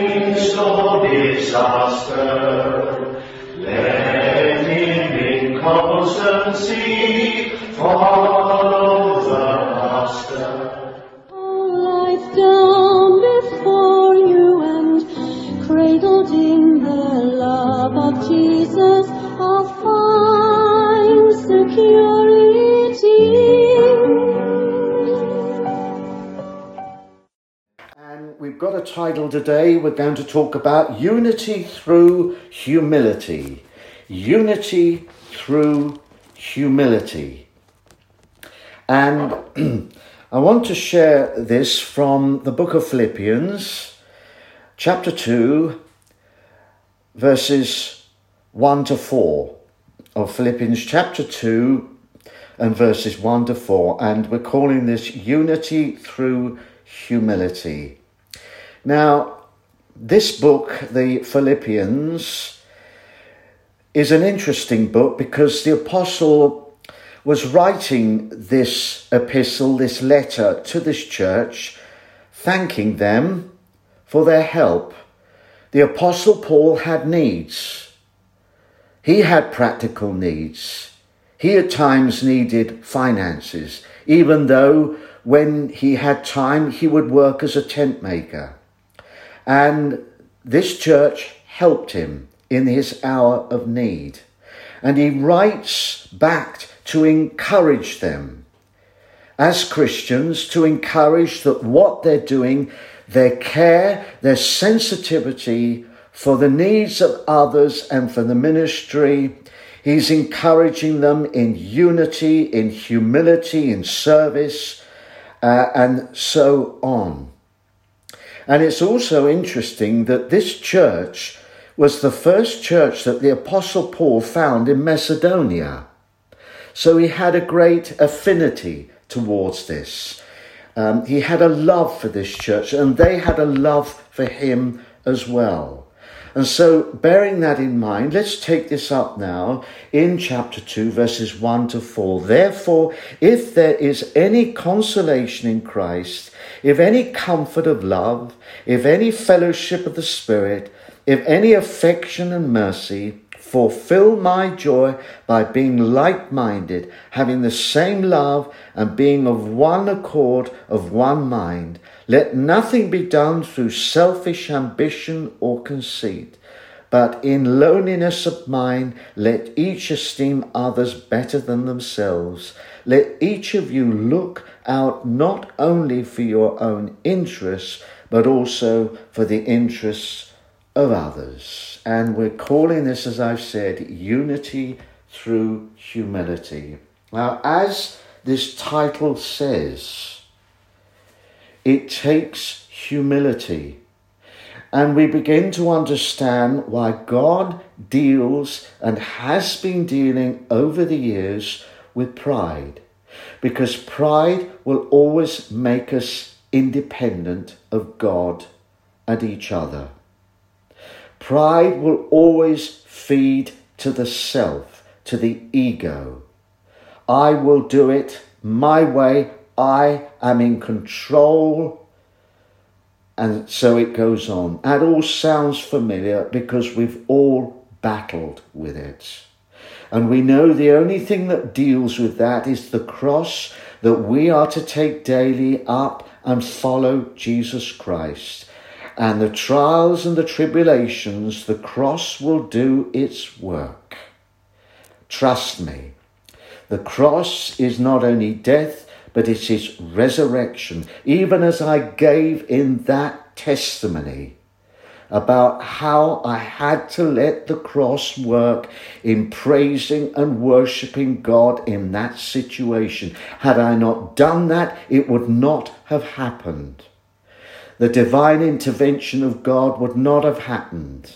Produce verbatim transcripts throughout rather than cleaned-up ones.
midst of disaster, let him in constancy follow the Master. Life down before you and cradled in the love of Jesus, I'll find security. And we've got a title today. We're going to talk about unity through humility. Unity through humility. And I want to share this from the book of Philippians, chapter two, verses one to four. Of Philippians chapter two and verses one to four. And we're calling this unity through humility. Now, this book, the Philippians, is an interesting book because the apostle was writing this epistle, this letter to this church, thanking them for their help. The apostle Paul had needs. He had practical needs. He at times needed finances, even though when he had time, he would work as a tent maker. And this church helped him in his hour of need. And he writes back to encourage them as Christians, to encourage that what they're doing, their care, their sensitivity for the needs of others and for the ministry, he's encouraging them in unity, in humility, in service, uh, and so on. And it's also interesting that this church was the first church that the Apostle Paul found in Macedonia. So he had a great affinity towards this. Um, he had a love for this church, and they had a love for him as well. And so, bearing that in mind, let's take this up now in chapter two, verses one to four. Therefore, if there is any consolation in Christ, if any comfort of love, if any fellowship of the Spirit, if any affection and mercy, fulfill my joy by being like-minded, having the same love, and being of one accord, of one mind. Let nothing be done through selfish ambition or conceit, but in lowliness of mind, let each esteem others better than themselves. Let each of you look out not only for your own interests, but also for the interests of others. And we're calling this, as I've said, unity through humility. Now, as this title says, it takes humility. And we begin to understand why God deals and has been dealing over the years with pride. Because pride will always make us independent of God and each other. Pride will always feed to the self, to the ego. I will do it my way. I am in control. And so it goes on. That all sounds familiar because we've all battled with it. And we know the only thing that deals with that is the cross that we are to take daily up and follow Jesus Christ. And the trials and the tribulations, the cross will do its work. Trust me, the cross is not only death, but it is resurrection. Even as I gave in that testimony about how I had to let the cross work in praising and worshipping God in that situation. Had I not done that, it would not have happened. The divine intervention of God would not have happened.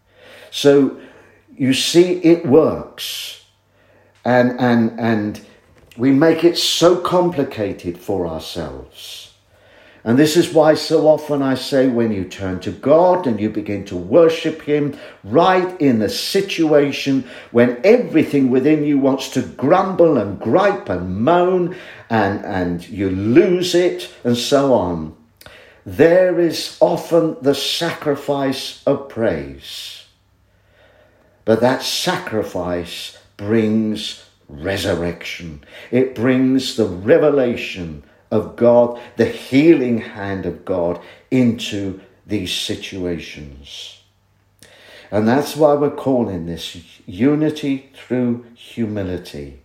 So you see, it works. And, and, and we make it so complicated for ourselves. And this is why so often I say, when you turn to God and you begin to worship him right in the situation when everything within you wants to grumble and gripe and moan and, and you lose it and so on, there is often the sacrifice of praise. But that sacrifice brings resurrection. It brings the revelation of God, the healing hand of God into these situations. And that's why we're calling this unity through humility.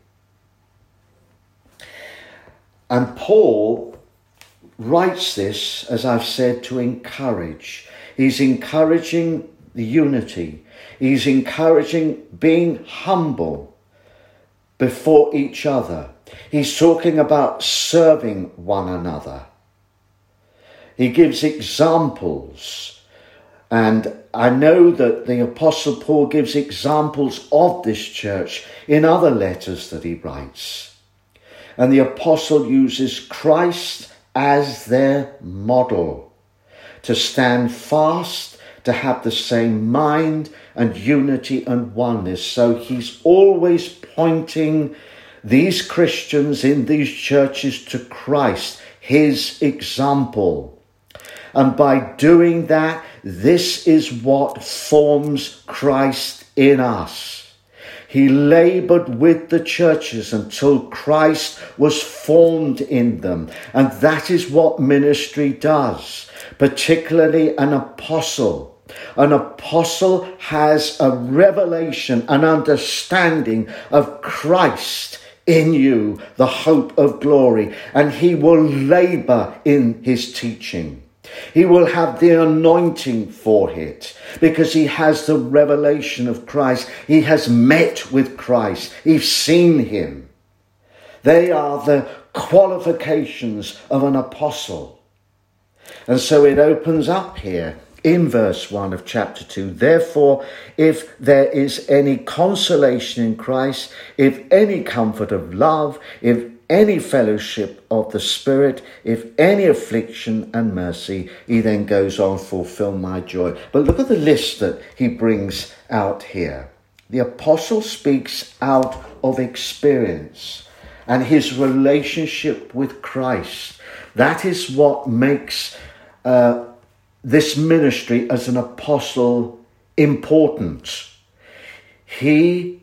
And Paul writes this, as I've said, to encourage. He's encouraging the unity. He's encouraging being humble before each other. He's talking about serving one another. He gives examples. And I know that the Apostle Paul gives examples of this church in other letters that he writes. And the Apostle uses Christ as their model to stand fast, to have the same mind and unity and oneness. So he's always pointing these Christians in these churches to Christ, his example. And by doing that, this is what forms Christ in us. He labored with the churches until Christ was formed in them. And that is what ministry does, particularly an apostle. An apostle has a revelation, an understanding of Christ in you, the hope of glory, and he will labor in his teaching. He will have the anointing for it because he has the revelation of Christ. He has met with Christ. He's seen him. They are the qualifications of an apostle. And so it opens up here in verse one of chapter two. Therefore, if there is any consolation in Christ, if any comfort of love, if any fellowship of the Spirit, if any affliction and mercy, he then goes on, fulfill my joy. But look at the list that he brings out here. The apostle speaks out of experience and his relationship with Christ. That is what makes uh, this ministry as an apostle important. He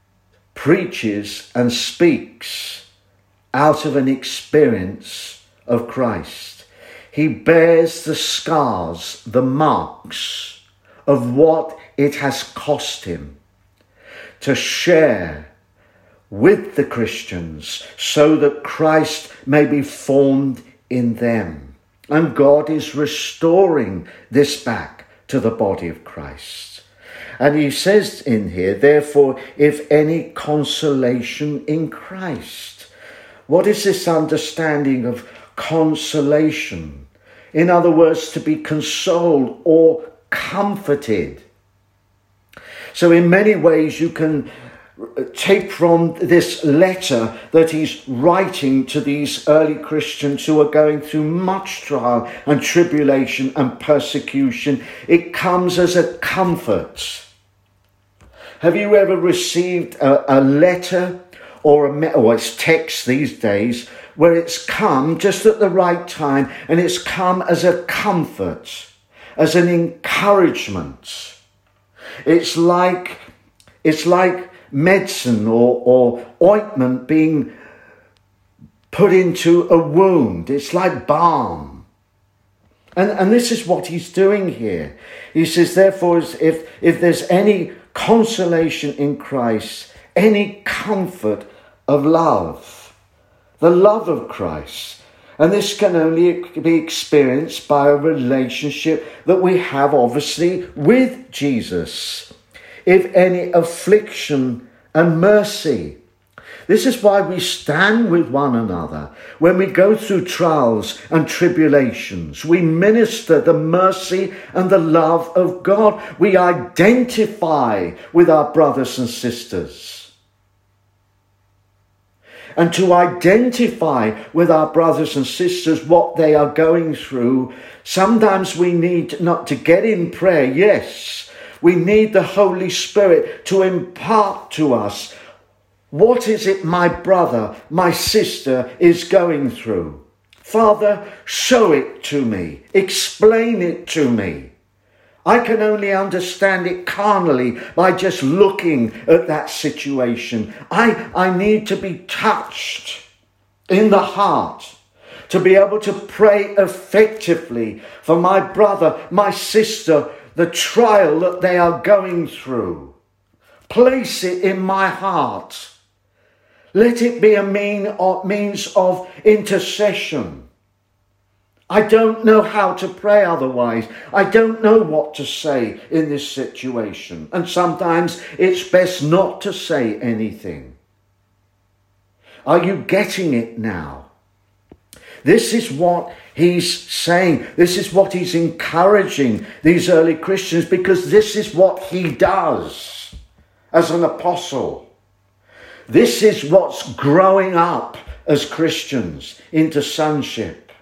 preaches and speaks out of an experience of Christ. He bears the scars, the marks of what it has cost him to share with the Christians so that Christ may be formed in them. And God is restoring this back to the body of Christ. And he says in here, therefore, if any consolation in Christ. What is this understanding of consolation? In other words, to be consoled or comforted. So in many ways you can take from this letter that he's writing to these early Christians who are going through much trial and tribulation and persecution. It comes as a comfort. Have you ever received a, a letter or a or it's text these days where it's come just at the right time and it's come as a comfort, as an encouragement? It's like it's like medicine or, or ointment being put into a wound. It's like balm. And, and this is what he's doing here. He says, therefore, if, if there's any consolation in Christ, any comfort of love, the love of Christ. And this can only be experienced by a relationship that we have, obviously, with Jesus. If any affliction and mercy. This is why we stand with one another when we go through trials and tribulations. We minister the mercy and the love of God. We identify with our brothers and sisters. And to identify with our brothers and sisters what they are going through, sometimes we need not to get in prayer. Yes, we need the Holy Spirit to impart to us, what is it my brother, my sister is going through? Father, show it to me. Explain it to me. I can only understand it carnally by just looking at that situation. I, I need to be touched in the heart to be able to pray effectively for my brother, my sister, the trial that they are going through. Place it in my heart. Let it be a mean or means of intercession. I don't know how to pray otherwise. I don't know what to say in this situation. And sometimes it's best not to say anything. Are you getting it now? This is what he's saying. This is what he's encouraging these early Christians, because this is what he does as an apostle. This is what's growing up as Christians into sonship.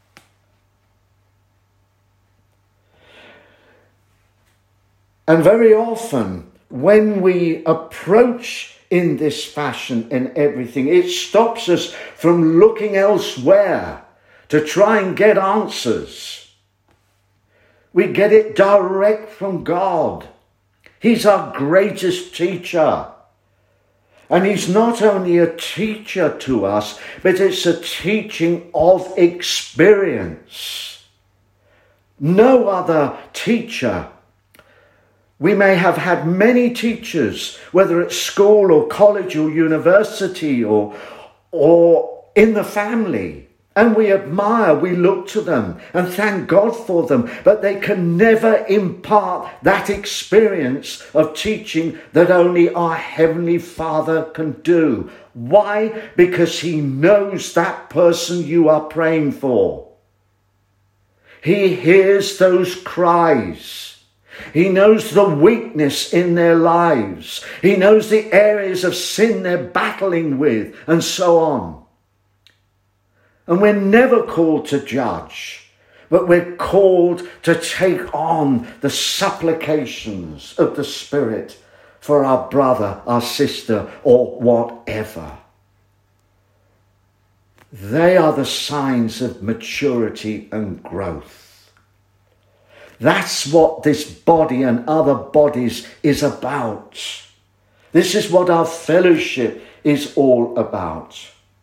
And very often when we approach in this fashion and everything, it stops us from looking elsewhere to try and get answers. We get it direct from God. He's our greatest teacher. And he's not only a teacher to us, but it's a teaching of experience. No other teacher. We may have had many teachers, whether at school or college or university or, or in the family. And we admire, we look to them and thank God for them. But they can never impart that experience of teaching that only our Heavenly Father can do. Why? Because he knows that person you are praying for. He hears those cries. He knows the weakness in their lives. He knows the areas of sin they're battling with, and so on. And we're never called to judge, but we're called to take on the supplications of the Spirit for our brother, our sister, or whatever. They are the signs of maturity and growth. That's what this body and other bodies is about. This is what our fellowship is all about.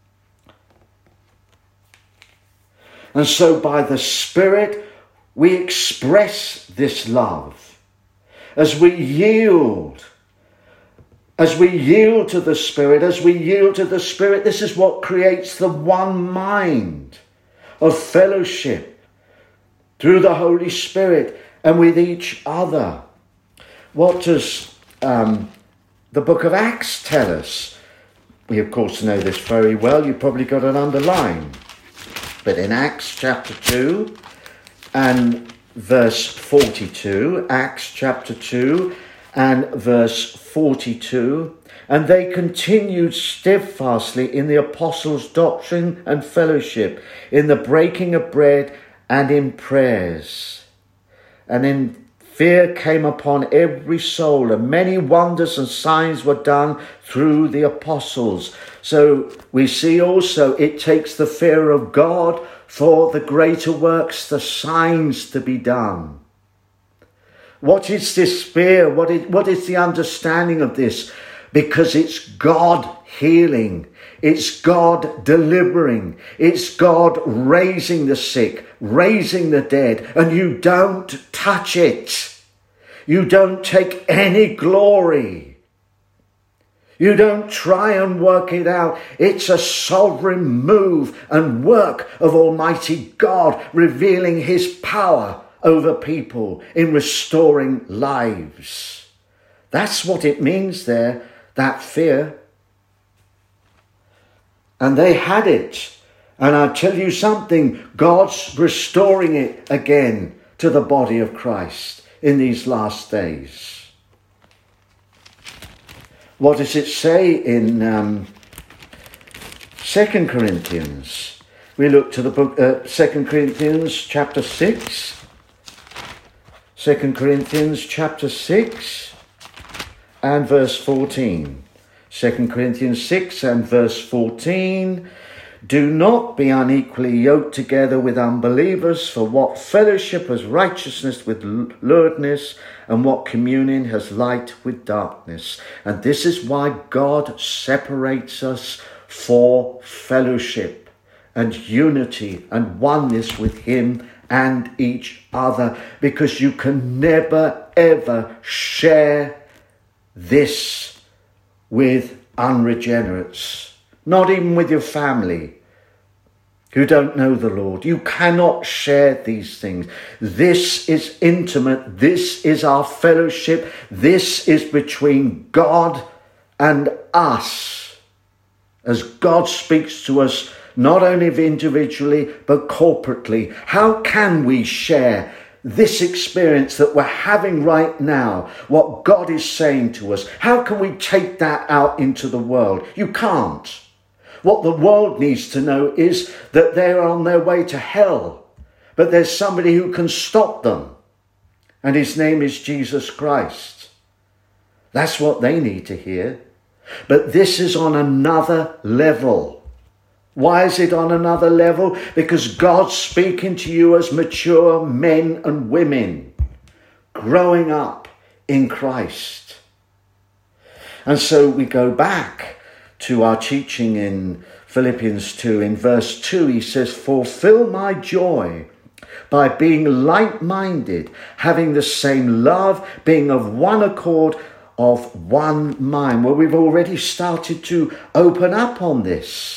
And so by the Spirit, we express this love. As we yield, as we yield to the Spirit, as we yield to the Spirit, this is what creates the one mind of fellowship through the Holy Spirit and with each other. What does um, the book of Acts tell us? We, of course, know this very well. You've probably got it underlined. But in Acts chapter two and verse forty-two, Acts chapter two and verse forty-two, and they continued steadfastly in the apostles' doctrine and fellowship, in the breaking of bread and in prayers. And in fear came upon every soul, and many wonders and signs were done through the apostles. So we see also it takes the fear of God for the greater works, the signs to be done. What is this fear? What is, what is the understanding of this? Because it's God healing. It's God delivering. It's God raising the sick, raising the dead. And you don't touch it. You don't take any glory. You don't try and work it out. It's a sovereign move and work of Almighty God, revealing his power over people in restoring lives. That's what it means there, that fear. And they had it. And I'll tell you something, God's restoring it again to the body of Christ in these last days. What does it say in um, Second Corinthians? We look to the book, uh, Second Corinthians chapter six. Second Corinthians chapter six and verse fourteen. Second Corinthians six and verse fourteen. Do not be unequally yoked together with unbelievers, for what fellowship has righteousness with lewdness, and what communion has light with darkness? And this is why God separates us for fellowship and unity and oneness with him and each other, because you can never ever share this with unregenerates, not even with your family who don't know the Lord. You cannot share these things. This is intimate. This is our fellowship. This is between God and us, as God speaks to us not only individually but corporately. How can we share this experience that we're having right now, what God is saying to us? How can we take that out into the world? You can't. What the world needs to know is that they're on their way to hell, but there's somebody who can stop them, and his name is Jesus Christ. That's what they need to hear. But this is on another level. Why is it on another level? Because God's speaking to you as mature men and women growing up in Christ. And so we go back to our teaching in Philippians two. In verse two, he says, fulfill my joy by being like-minded, having the same love, being of one accord, of one mind. Well, we've already started to open up on this.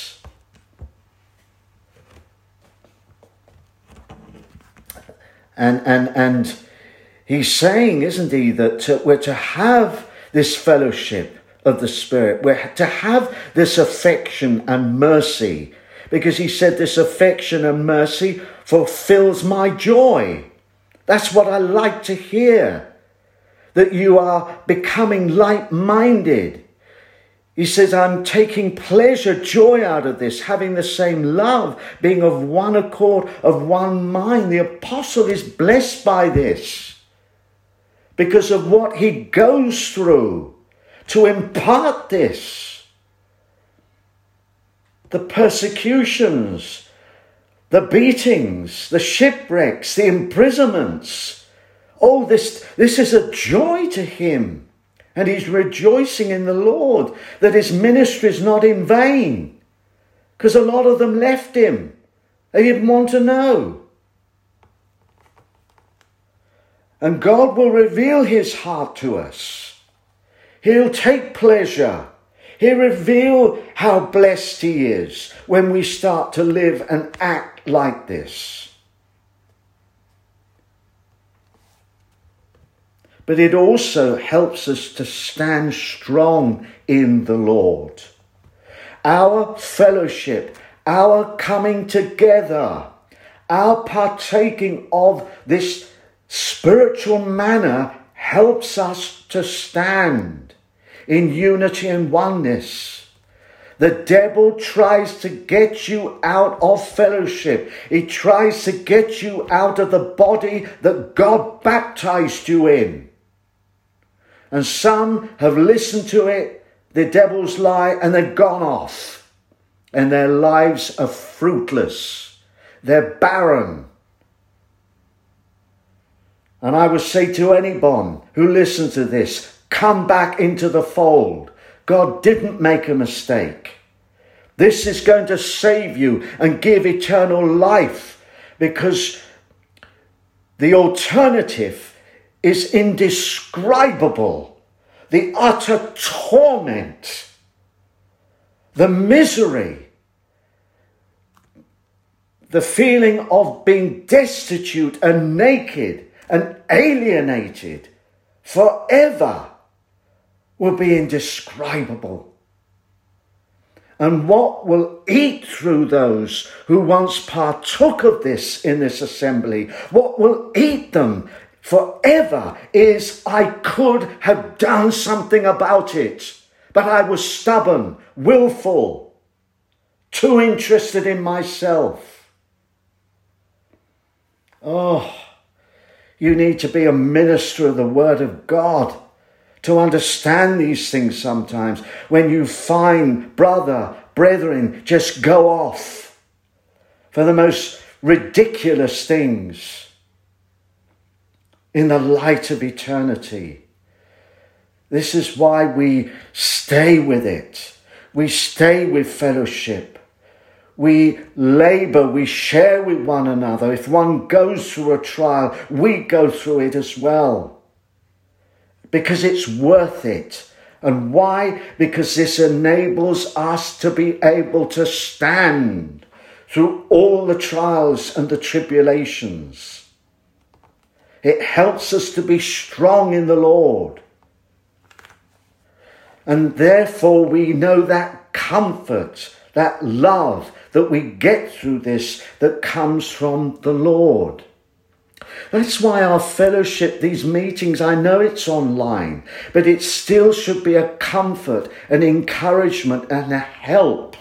And and and he's saying, isn't he, that uh, we're to have this fellowship of the Spirit. We're to have this affection and mercy, because he said this affection and mercy fulfills my joy. That's what I like to hear, that you are becoming like-minded. He says, I'm taking pleasure, joy out of this, having the same love, being of one accord, of one mind. The apostle is blessed by this because of what he goes through to impart this. The persecutions, the beatings, the shipwrecks, the imprisonments. Oh, this, this is a joy to him. And he's rejoicing in the Lord that his ministry is not in vain, because a lot of them left him. They didn't want to know. And God will reveal his heart to us. He'll take pleasure. He'll reveal how blessed he is when we start to live and act like this. But it also helps us to stand strong in the Lord. Our fellowship, our coming together, our partaking of this spiritual manna helps us to stand in unity and oneness. The devil tries to get you out of fellowship. He tries to get you out of the body that God baptized you in. And some have listened to it, the devil's lie, and they've gone off. And their lives are fruitless. They're barren. And I would say to anyone who listens to this, come back into the fold. God didn't make a mistake. This is going to save you and give eternal life, because the alternative is indescribable. The utter torment, the misery, the feeling of being destitute and naked and alienated forever will be indescribable. And what will eat through those who once partook of this in this assembly, what will eat them forever is, I could have done something about it, but I was stubborn, willful, too interested in myself. Oh, you need to be a minister of the Word of God to understand these things sometimes. When you find brother, brethren, just go off for the most ridiculous things in the light of eternity. This is why we stay with it. We stay with fellowship. We labour, we share with one another. If one goes through a trial, we go through it as well. Because it's worth it. And why? Because this enables us to be able to stand through all the trials and the tribulations. It helps us to be strong in the Lord. And therefore we know that comfort, that love that we get through this that comes from the Lord. That's why our fellowship, these meetings, I know it's online, but it still should be a comfort, an encouragement and a help.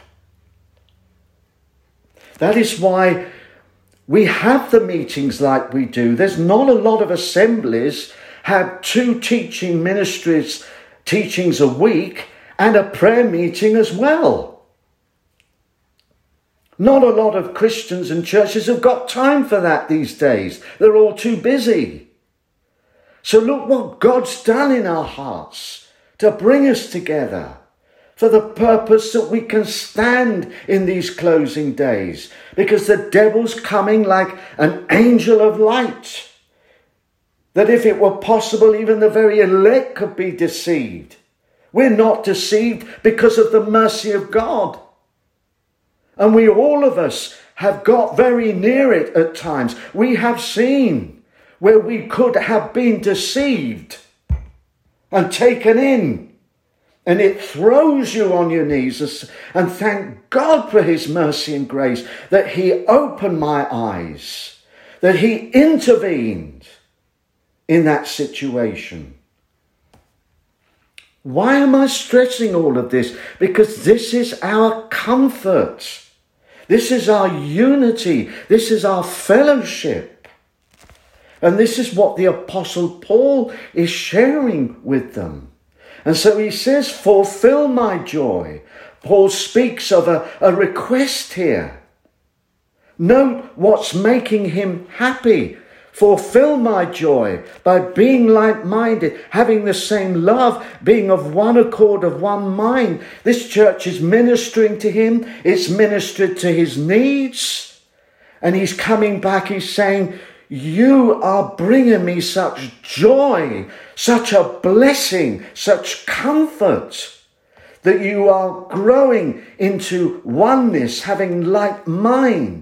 That is why we have the meetings like we do. There's not a lot of assemblies have two teaching ministries, teachings a week, and a prayer meeting as well. Not a lot of Christians and churches have got time for that these days. They're all too busy. So look what God's done in our hearts to bring us together for the purpose that we can stand in these closing days, because the devil's coming like an angel of light, that if it were possible, even the very elect could be deceived. We're not deceived because of the mercy of God. And we, all of us, have got very near it at times. We have seen where we could have been deceived and taken in. And it throws you on your knees. And thank God for his mercy and grace that he opened my eyes, that he intervened in that situation. Why am I stressing all of this? Because this is our comfort. This is our unity. This is our fellowship. And this is what the Apostle Paul is sharing with them. And so he says, fulfill my joy. Paul speaks of a, a request here. Note what's making him happy. Fulfill my joy by being like-minded, having the same love, being of one accord, of one mind. This church is ministering to him. It's ministered to his needs. And he's coming back. He's saying, you are bringing me such joy, such a blessing, such comfort, that you are growing into oneness, having like mind.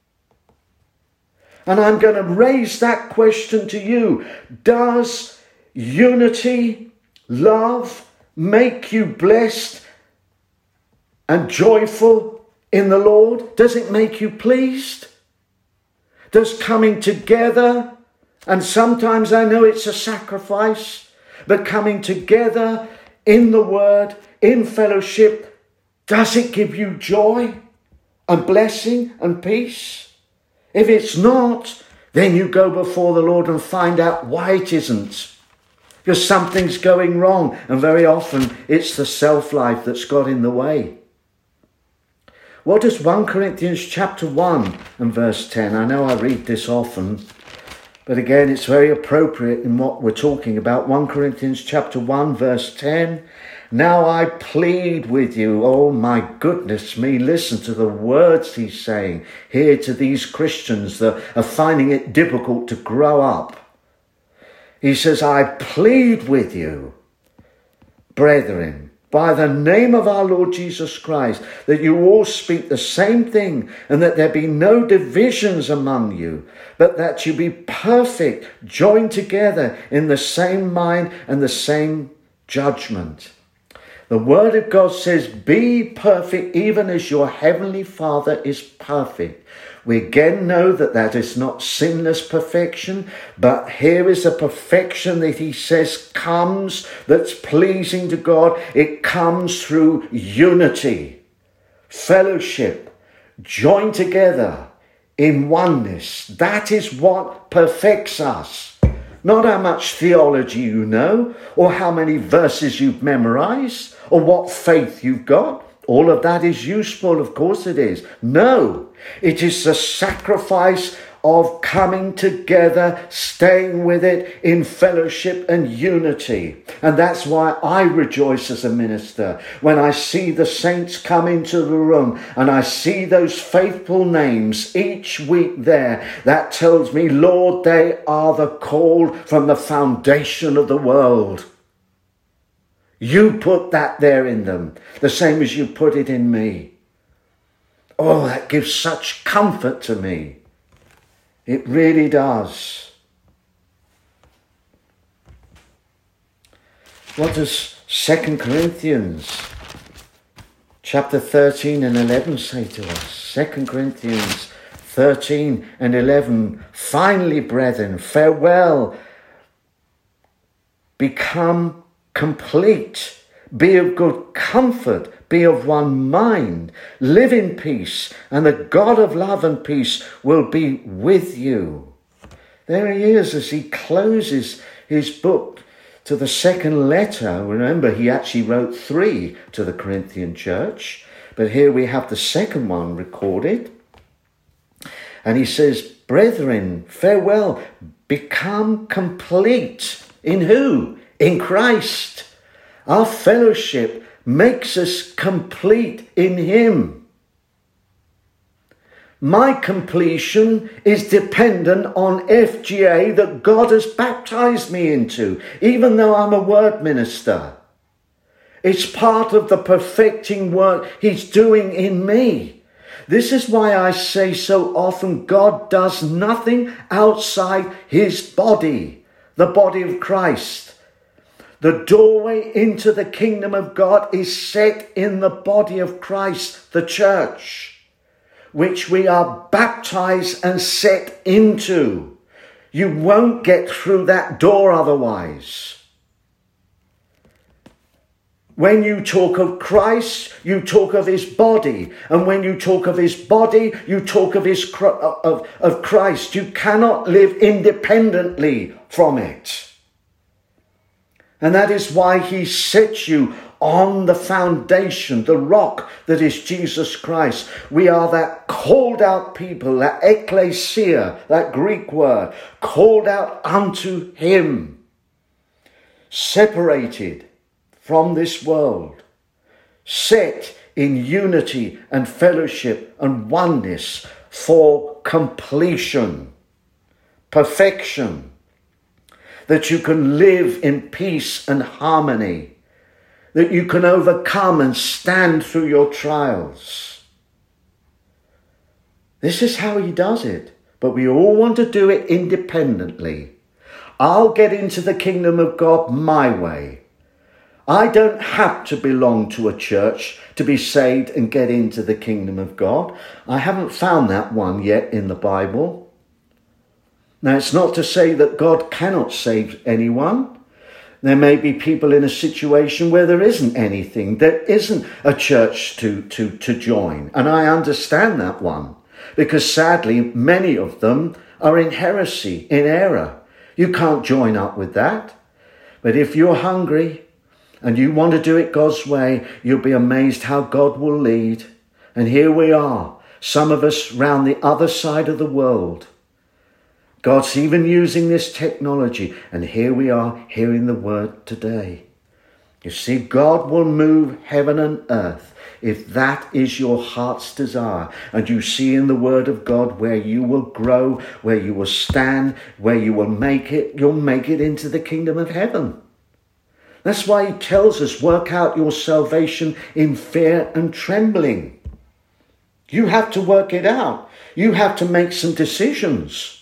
And I'm going to raise that question to you. Does unity, love, make you blessed and joyful in the Lord? Does it make you pleased? Does coming together, and sometimes I know it's a sacrifice, but coming together in the Word, in fellowship, does it give you joy and blessing and peace? If it's not, then you go before the Lord and find out why it isn't. Because something's going wrong, and very often it's the self-life that's got in the way. What does First Corinthians chapter one and verse ten? I know I read this often, but again it's very appropriate in what we're talking about. First Corinthians chapter one verse ten. Now I plead with you, oh my goodness me, listen to the words he's saying here to these Christians that are finding it difficult to grow up. He says, I plead with you, brethren, by the name of our Lord Jesus Christ, that you all speak the same thing, and that there be no divisions among you, but that you be perfect, joined together in the same mind and the same judgment. The Word of God says, be perfect even as your heavenly Father is perfect. We again know that that is not sinless perfection, but here is a perfection that he says comes, that's pleasing to God. It comes through unity, fellowship, joined together in oneness. That is what perfects us. Not how much theology you know, or how many verses you've memorized, or what faith you've got. All of that is useful, of course it is. No, it is the sacrifice of coming together, staying with it in fellowship and unity. And that's why I rejoice as a minister when I see the saints come into the room and I see those faithful names each week there. That tells me, Lord, they are the called from the foundation of the world. You put that there in them, the same as you put it in me. Oh, that gives such comfort to me. It really does. What does Second Corinthians chapter thirteen and eleven say to us? Second Corinthians thirteen and eleven. Finally, brethren, farewell. Become complete. Be of good comfort. Be of one mind. Live in peace. And the God of love and peace will be with you. There he is as he closes his book to the second letter. Remember, he actually wrote three to the Corinthian church. But here we have the second one recorded. And he says, brethren, farewell. Become complete. In who? In Christ. Our fellowship makes us complete in him. My completion is dependent on F G A that God has baptized me into, even though I'm a word minister. It's part of the perfecting work he's doing in me. This is why I say so often, God does nothing outside his body, the body of Christ. The doorway into the kingdom of God is set in the body of Christ, the church, which we are baptized and set into. You won't get through that door otherwise. When you talk of Christ, you talk of his body. And when you talk of his body, you talk of, his, of, of Christ. You cannot live independently from it. And that is why he sets you on the foundation, the rock that is Jesus Christ. We are that called out people, that ecclesia, that Greek word, called out unto him, separated from this world, set in unity and fellowship and oneness for completion, perfection, that you can live in peace and harmony, that you can overcome and stand through your trials. This is how he does it, but we all want to do it independently. I'll get into the kingdom of God my way. I don't have to belong to a church to be saved and get into the kingdom of God. I haven't found that one yet in the Bible. Now, it's not to say that God cannot save anyone. There may be people in a situation where there isn't anything. There isn't a church to, to, to join. And I understand that one. Because sadly, many of them are in heresy, in error. You can't join up with that. But if you're hungry and you want to do it God's way, you'll be amazed how God will lead. And here we are, some of us round the other side of the world. God's even using this technology, and here we are hearing the word today. You see, God will move heaven and earth if that is your heart's desire. And you see in the word of God where you will grow, where you will stand, where you will make it, you'll make it into the kingdom of heaven. That's why he tells us, work out your salvation in fear and trembling. You have to work it out. You have to make some decisions.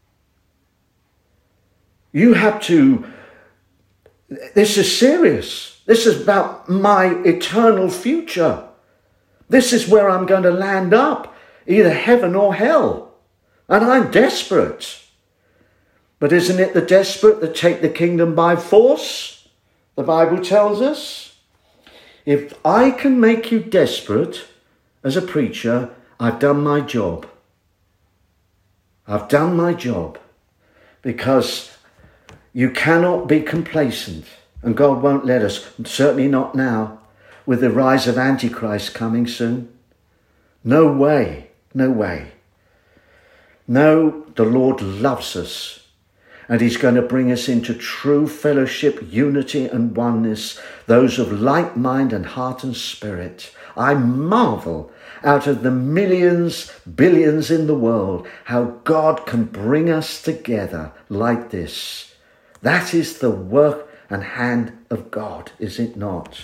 You have to, this is serious. This is about my eternal future. This is where I'm going to land up, either heaven or hell. And I'm desperate. But isn't it the desperate that take the kingdom by force? The Bible tells us. If I can make you desperate as a preacher, I've done my job. I've done my job. Because You cannot be complacent, and God won't let us, certainly not now, with the rise of Antichrist coming soon. No way, no way. No, the Lord loves us, and he's going to bring us into true fellowship, unity and oneness, those of like mind and heart and spirit. I marvel out of the millions, billions in the world, how God can bring us together like this. That is the work and hand of God, is it not?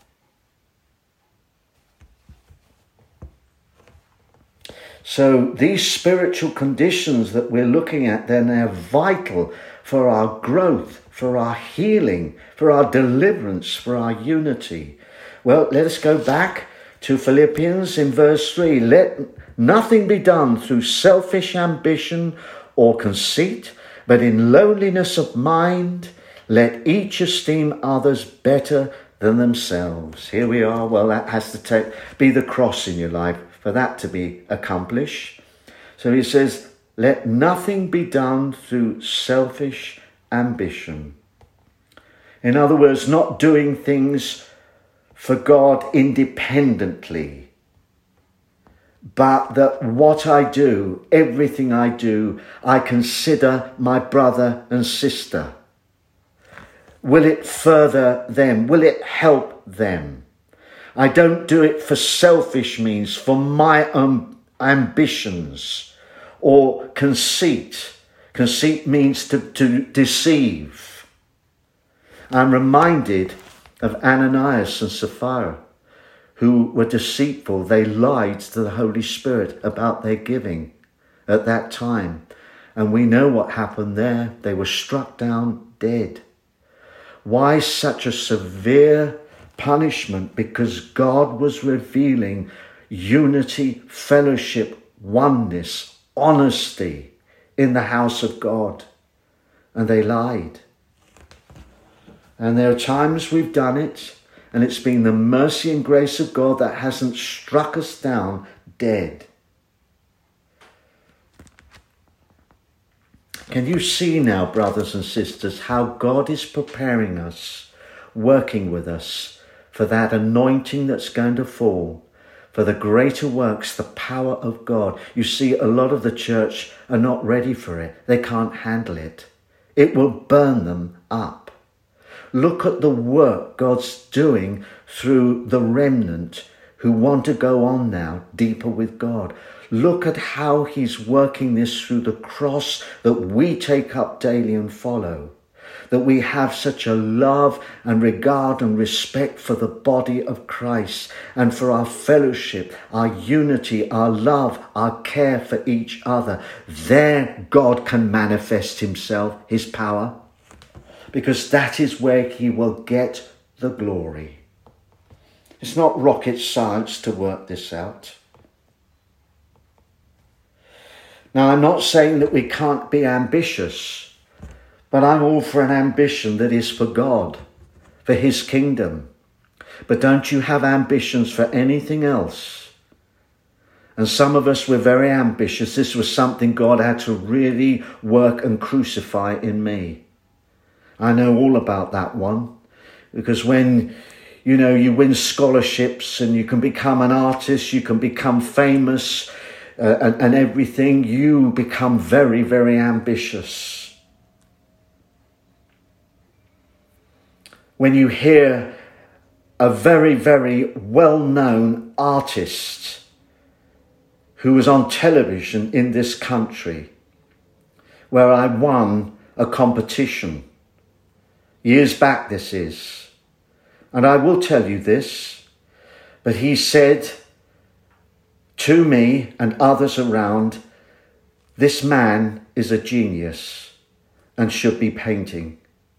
So these spiritual conditions that we're looking at, then they're vital for our growth, for our healing, for our deliverance, for our unity. Well, let us go back to Philippians in verse three. Let nothing be done through selfish ambition or conceit, but in lowliness of mind, let each esteem others better than themselves. Here we are. Well, that has to take, be the cross in your life for that to be accomplished. So he says, let nothing be done through selfish ambition. In other words, not doing things for God independently, but that what I do, everything I do, I consider my brother and sister. Will it further them? Will it help them? I don't do it for selfish means, for my own ambitions or conceit. Conceit means to, to deceive. I'm reminded of Ananias and Sapphira, who were deceitful. They lied to the Holy Spirit about their giving at that time. And we know what happened there. They were struck down dead. Why such a severe punishment? Because God was revealing unity, fellowship, oneness, honesty in the house of God. And they lied. And there are times we've done it, and it's been the mercy and grace of God that hasn't struck us down dead. Can you see now, brothers and sisters, how God is preparing us, working with us for that anointing that's going to fall, for the greater works, the power of God? You see, a lot of the church are not ready for it. They can't handle it. It will burn them up. Look at the work God's doing through the remnant who want to go on now deeper with God. Look at how he's working this through the cross that we take up daily and follow. That we have such a love and regard and respect for the body of Christ and for our fellowship, our unity, our love, our care for each other. There God can manifest himself, his power, because that is where he will get the glory. It's not rocket science to work this out. Now, I'm not saying that we can't be ambitious, but I'm all for an ambition that is for God, for his kingdom. But don't you have ambitions for anything else? And some of us were very ambitious. This was something God had to really work and crucify in me. I know all about that one, because when, you know, you win scholarships and you can become an artist, you can become famous uh, and, and everything, you become very, very ambitious. When you hear a very, very well-known artist who was on television in this country, where I won a competition, years back this is, and I will tell you this, but he said to me and others around, this man is a genius and should be painting.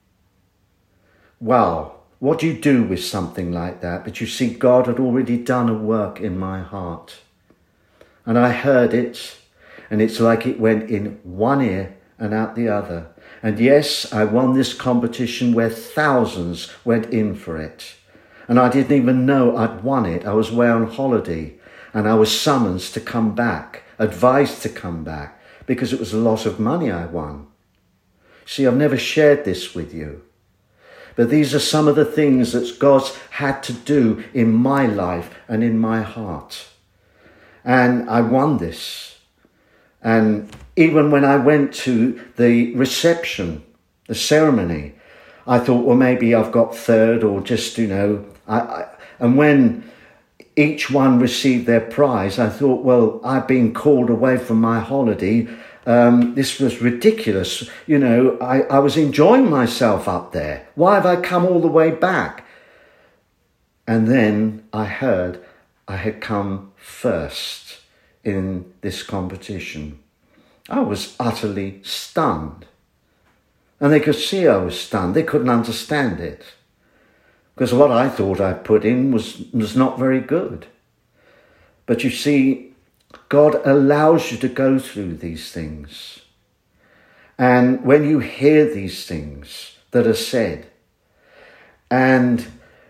Wow, what do you do with something like that? But you see, God had already done a work in my heart. And I heard it, and it's like it went in one ear and out the other. And yes, I won this competition where thousands went in for it. And I didn't even know I'd won it. I was away on holiday and I was summoned to come back, advised to come back, because it was a lot of money I won. See, I've never shared this with you, but these are some of the things that God's had to do in my life and in my heart. And I won this. And even when I went to the reception, the ceremony, I thought, well, maybe I've got third or just, you know, I, I and when each one received their prize, I thought, well, I've been called away from my holiday. Um, this was ridiculous. You know, I, I was enjoying myself up there. Why have I come all the way back? And then I heard I had come first in this competition. I was utterly stunned. And they could see I was stunned. They couldn't understand it. Because what I thought I put in was, was not very good. But you see, God allows you to go through these things. And when you hear these things that are said, and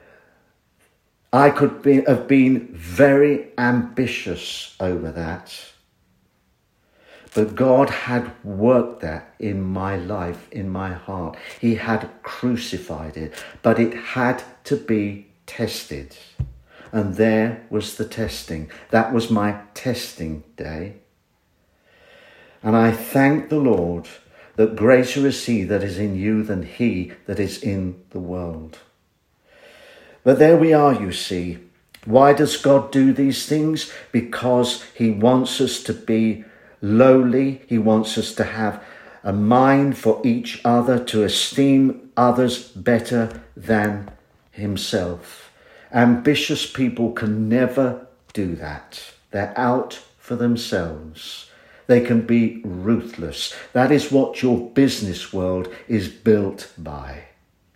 I could be, have been very ambitious over that, but God had worked that in my life, in my heart. He had crucified it, but it had to be tested. And there was the testing. That was my testing day. And I thank the Lord that greater is he that is in you than he that is in the world. But there we are, you see. Why does God do these things? Because he wants us to be lowly. He wants us to have a mind for each other, to esteem others better than himself. Ambitious people can never do that. They're out for themselves. They can be ruthless. That is what your business world is built by.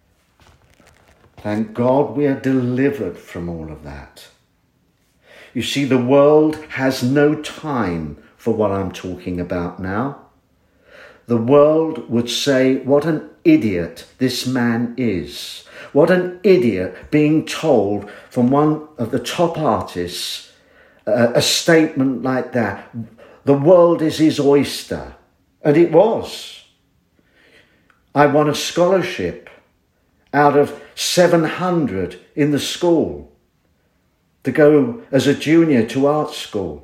Thank God we are delivered from all of that. You see, the world has no time for what I'm talking about now. The world would say, what an idiot this man is. What an idiot being told from one of the top artists uh, a statement like that. The world is his oyster. And it was. I won a scholarship out of seven hundred in the school to go as a junior to art school.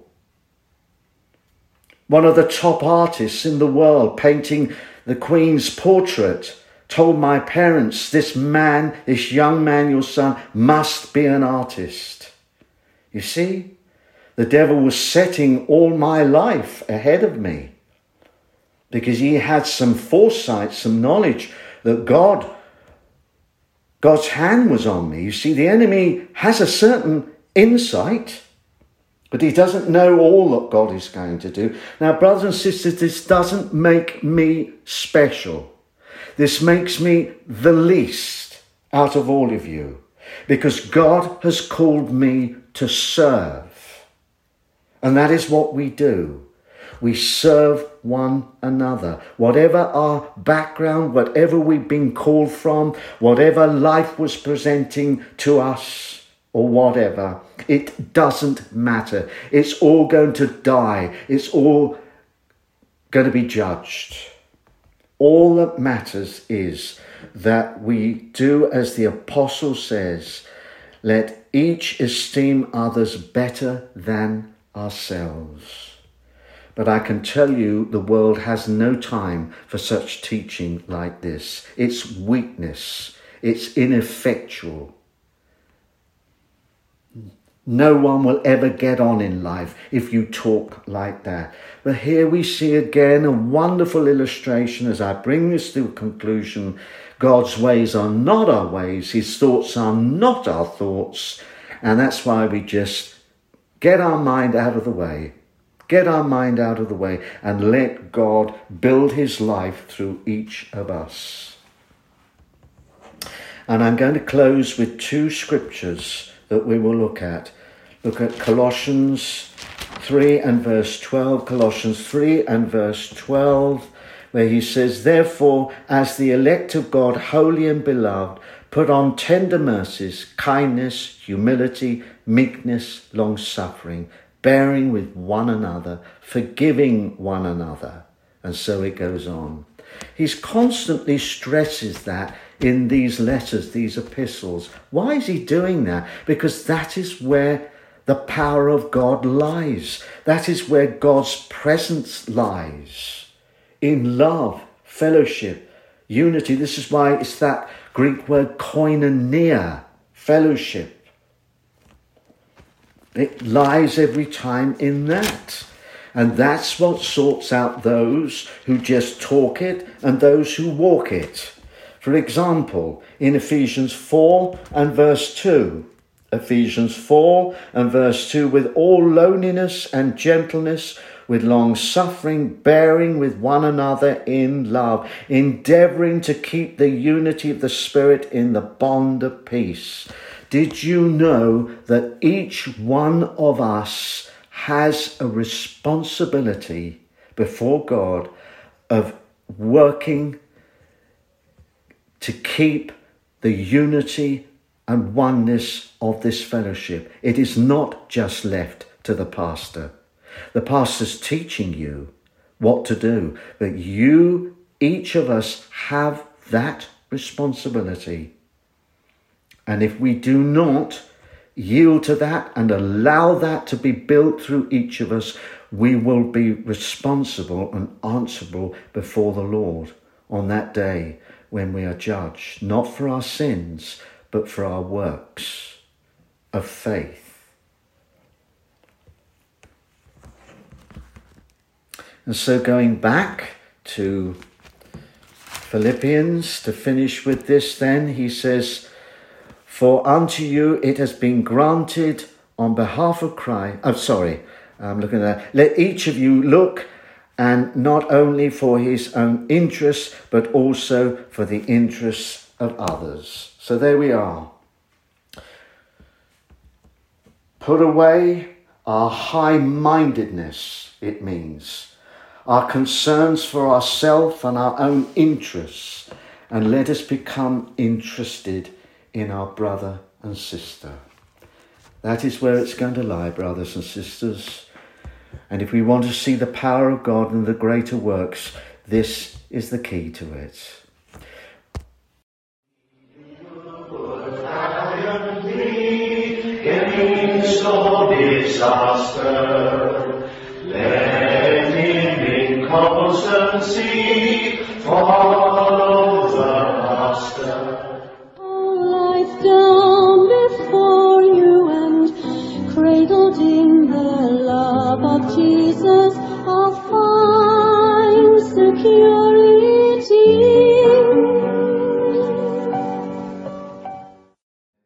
One of the top artists in the world, painting the Queen's portrait, told my parents, this man, this young man, your son, must be an artist. You see, the devil was setting all my life ahead of me because he had some foresight, some knowledge that God, God's hand was on me. You see, the enemy has a certain insight, but he doesn't know all that God is going to do. Now, brothers and sisters, this doesn't make me special. This makes me the least out of all of you, because God has called me to serve. And that is what we do. We serve one another. Whatever our background, whatever we've been called from, whatever life was presenting to us, or whatever, it doesn't matter. It's all going to die. It's all going to be judged. All that matters is that we do as the apostle says, let each esteem others better than ourselves. But I can tell you the world has no time for such teaching like this. It's weakness. It's ineffectual. No one will ever get on in life if you talk like that. But here we see again a wonderful illustration as I bring this to a conclusion. God's ways are not our ways. His thoughts are not our thoughts. And that's why we just get our mind out of the way. Get our mind out of the way and let God build his life through each of us. And I'm going to close with two scriptures that we will look at. Look at Colossians three and verse twelve. Colossians three and verse twelve, where he says, therefore, as the elect of God, holy and beloved, put on tender mercies, kindness, humility, meekness, long-suffering, bearing with one another, forgiving one another. And so it goes on. He's constantly stresses that in these letters, these epistles. Why is he doing that? Because that is where the power of God lies. That is where God's presence lies. In love, fellowship, unity. This is why it's that Greek word koinonia, fellowship. It lies every time in that. And that's what sorts out those who just talk it and those who walk it. For example, in Ephesians four and verse two, Ephesians four and verse two, with all lowliness and gentleness, with long suffering, bearing with one another in love, endeavouring to keep the unity of the Spirit in the bond of peace. Did you know that each one of us has a responsibility before God of working to keep the unity and oneness of this fellowship? It is not just left to the pastor. The pastor's teaching you what to do, but you, each of us, have that responsibility. And if we do not yield to that and allow that to be built through each of us, we will be responsible and answerable before the Lord on that day when we are judged, not for our sins, but for our works of faith. And so going back to Philippians, to finish with this then, he says, for unto you it has been granted on behalf of Christ. I'm sorry, I'm looking at that. Let each of you look, and not only for his own interests, but also for the interests of others. So there we are. Put away our high-mindedness, it means, our concerns for ourselves and our own interests, and let us become interested in our brother and sister. That is where it's going to lie, brothers and sisters. And if we want to see the power of God and the greater works, this is the key to it. Disaster, let him in constancy follow.